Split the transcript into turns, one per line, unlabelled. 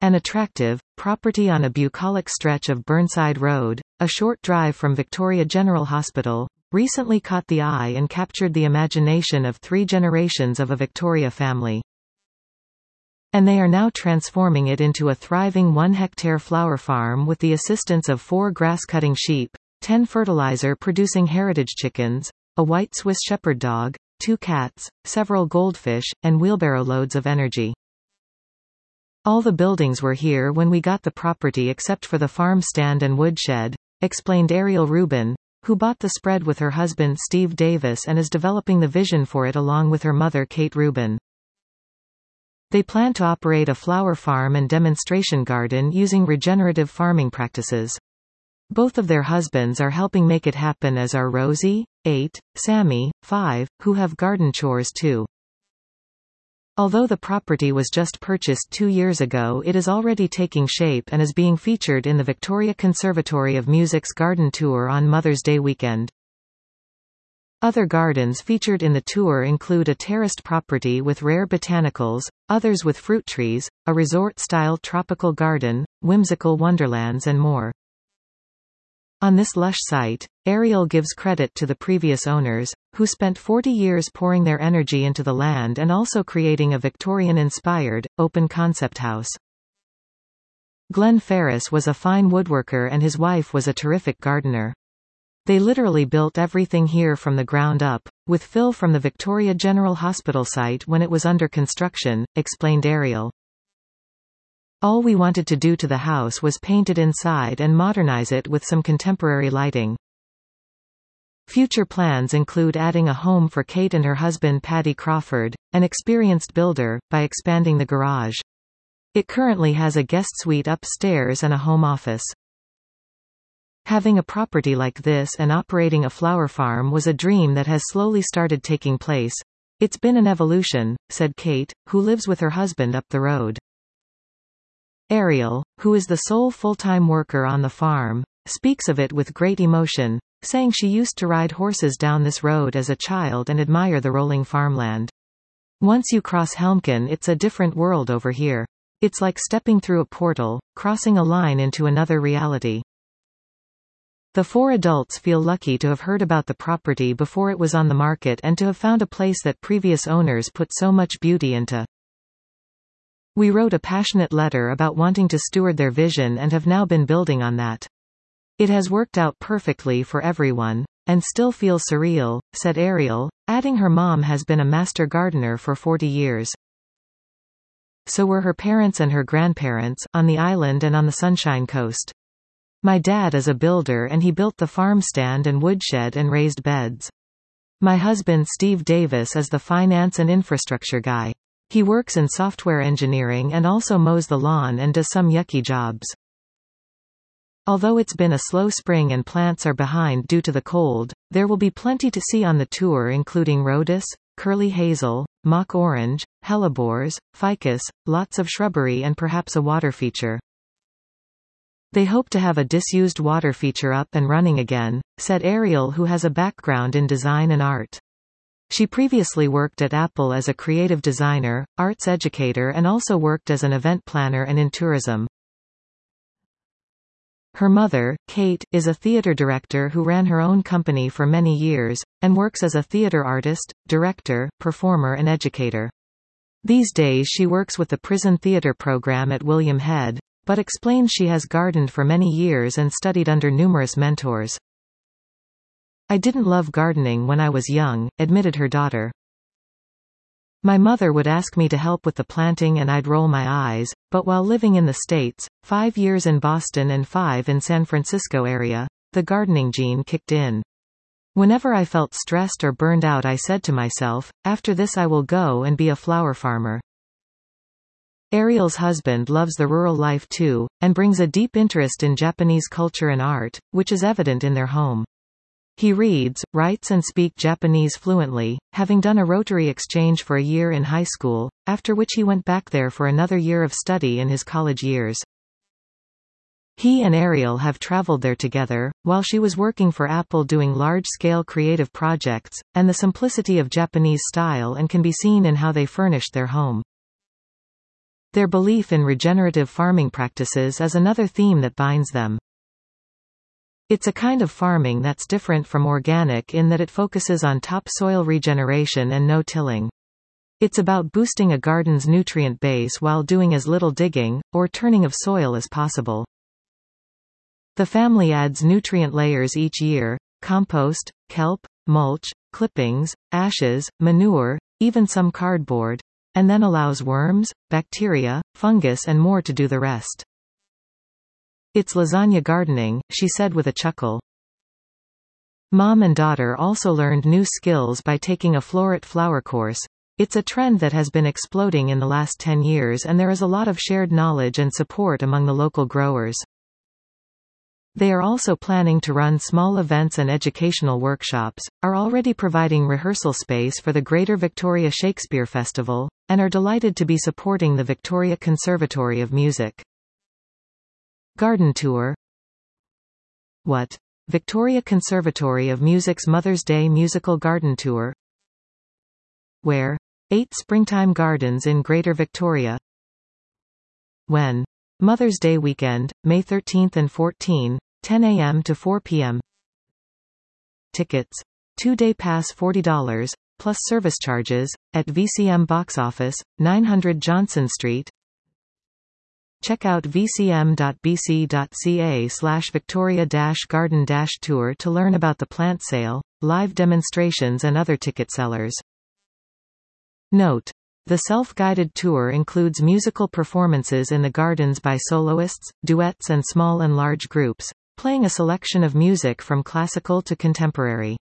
An attractive property on a bucolic stretch of Burnside Road, a short drive from Victoria General Hospital, recently caught the eye and captured the imagination of 3 generations of a Victoria family. And they are now transforming it into a thriving 1-hectare flower farm with the assistance of 4 grass-cutting sheep, 10 fertilizer-producing heritage chickens, a white Swiss shepherd dog, 2 cats, several goldfish, and wheelbarrow loads of energy. All the buildings were here when we got the property except for the farm stand and woodshed, explained Ariel Rubin, who bought the spread with her husband Steve Davis and is developing the vision for it along with her mother Kate Rubin. They plan to operate a flower farm and demonstration garden using regenerative farming practices. Both of their husbands are helping make it happen, as are Rosie, 8, Sammy, 5, who have garden chores too. Although the property was just purchased 2 years ago, it is already taking shape and is being featured in the Victoria Conservatory of Music's garden tour on Mother's Day weekend. Other gardens featured in the tour include a terraced property with rare botanicals, others with fruit trees, a resort-style tropical garden, whimsical wonderlands and more. On this lush site, Ariel gives credit to the previous owners, who spent 40 years pouring their energy into the land and also creating a Victorian-inspired, open-concept house. Glenn Ferris was a fine woodworker and his wife was a terrific gardener. They literally built everything here from the ground up, with fill from the Victoria General Hospital site when it was under construction, explained Ariel. All we wanted to do to the house was paint it inside and modernize it with some contemporary lighting. Future plans include adding a home for Kate and her husband Paddy Crawford, an experienced builder, by expanding the garage. It currently has a guest suite upstairs and a home office. Having a property like this and operating a flower farm was a dream that has slowly started taking place. It's been an evolution, said Kate, who lives with her husband up the road. Ariel, who is the sole full-time worker on the farm, speaks of it with great emotion, saying she used to ride horses down this road as a child and admire the rolling farmland. Once you cross Helmkin, it's a different world over here. It's like stepping through a portal, crossing a line into another reality. The 4 adults feel lucky to have heard about the property before it was on the market and to have found a place that previous owners put so much beauty into. We wrote a passionate letter about wanting to steward their vision and have now been building on that. It has worked out perfectly for everyone, and still feels surreal, said Ariel, adding her mom has been a master gardener for 40 years. So were her parents and her grandparents, on the island and on the Sunshine Coast. My dad is a builder and he built the farm stand and woodshed and raised beds. My husband Steve Davis is the finance and infrastructure guy. He works in software engineering and also mows the lawn and does some yucky jobs. Although it's been a slow spring and plants are behind due to the cold, there will be plenty to see on the tour, including rhodus, curly hazel, mock orange, hellebores, ficus, lots of shrubbery and perhaps a water feature. They hope to have a disused water feature up and running again, said Ariel, who has a background in design and art. She previously worked at Apple as a creative designer, arts educator and also worked as an event planner and in tourism. Her mother, Kate, is a theater director who ran her own company for many years, and works as a theater artist, director, performer and educator. These days she works with the prison theater program at William Head, but explains she has gardened for many years and studied under numerous mentors. I didn't love gardening when I was young, admitted her daughter. My mother would ask me to help with the planting and I'd roll my eyes, but while living in the States, 5 years in Boston and 5 in San Francisco area, the gardening gene kicked in. Whenever I felt stressed or burned out, I said to myself, after this I will go and be a flower farmer. Ariel's husband loves the rural life too, and brings a deep interest in Japanese culture and art, which is evident in their home. He reads, writes and speaks Japanese fluently, having done a Rotary exchange for a year in high school, after which he went back there for another year of study in his college years. He and Ariel have traveled there together, while she was working for Apple doing large-scale creative projects, and the simplicity of Japanese style and can be seen in how they furnished their home. Their belief in regenerative farming practices is another theme that binds them. It's a kind of farming that's different from organic in that it focuses on topsoil regeneration and no-tilling. It's about boosting a garden's nutrient base while doing as little digging, or turning of soil as possible. The family adds nutrient layers each year: compost, kelp, mulch, clippings, ashes, manure, even some cardboard, and then allows worms, bacteria, fungus and more to do the rest. "It's lasagna gardening," she said with a chuckle. Mom and daughter also learned new skills by taking a floret flower course. It's a trend that has been exploding in the last 10 years and there is a lot of shared knowledge and support among the local growers. They are also planning to run small events and educational workshops, are already providing rehearsal space for the Greater Victoria Shakespeare Festival, and are delighted to be supporting the Victoria Conservatory of Music. Garden tour. What? Victoria Conservatory of Music's Mother's Day musical garden tour. Where? 8 Springtime Gardens in Greater Victoria. When? Mother's Day weekend, May 13 and 14, 10 a.m. to 4 p.m. Tickets. 2-day pass $40, plus service charges, at VCM Box Office, 900 Johnson Street. Check out vcm.bc.ca/Victoria-Garden-Tour to learn about the plant sale, live demonstrations and other ticket sellers. Note: the self-guided tour includes musical performances in the gardens by soloists, duets and small and large groups, playing a selection of music from classical to contemporary.